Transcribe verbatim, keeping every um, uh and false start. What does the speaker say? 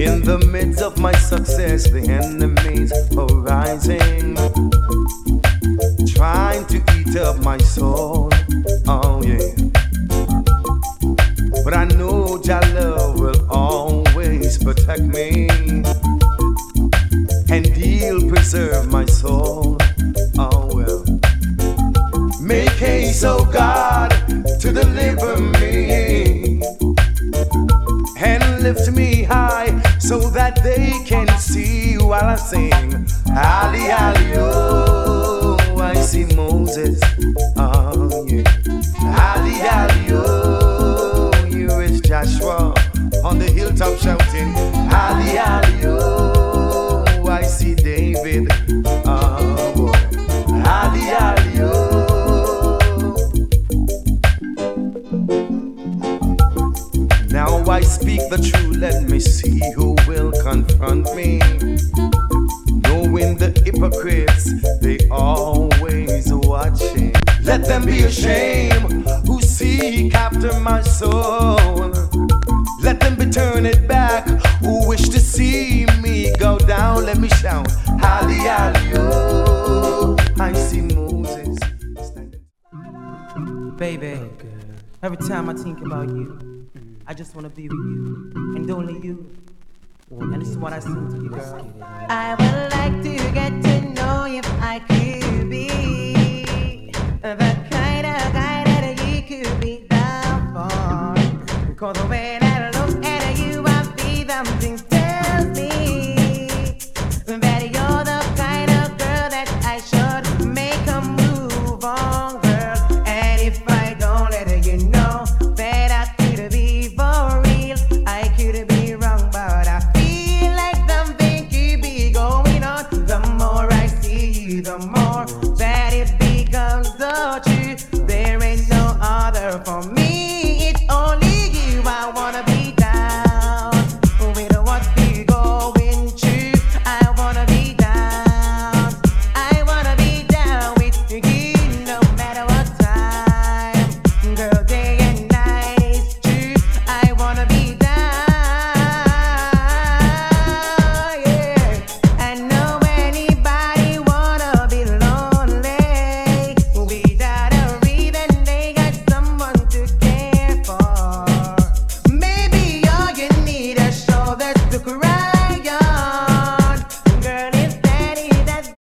In the midst of my success, the enemies are rising, trying to eat up my soul. Oh yeah. But I know Jah love will always protect me, and He'll preserve my soul. Oh well. Make haste, oh God, to deliver me and lift me high so that they can see while I sing. Ali, Ali, oh, I see Moses. Oh yeah. Ali, Ali, oh, here is Joshua on the hilltop shouting. Ali, Ali, oh, I see David. Oh boy. Ali, Ali, oh. Now I speak the truth, let me see who will confront me. Knowing the hypocrites, they always watching. Let them be ashamed who seek after my soul. Let them be turned back who wish to see me go down. Let me shout, Ali, Ali, oh, I see Moses. Baby, every time I think about you, I just wanna be with you, and only you. And this is what I sing to you, girl. I would like to get to know if I could be the kind of guy that you could be down for. Cause when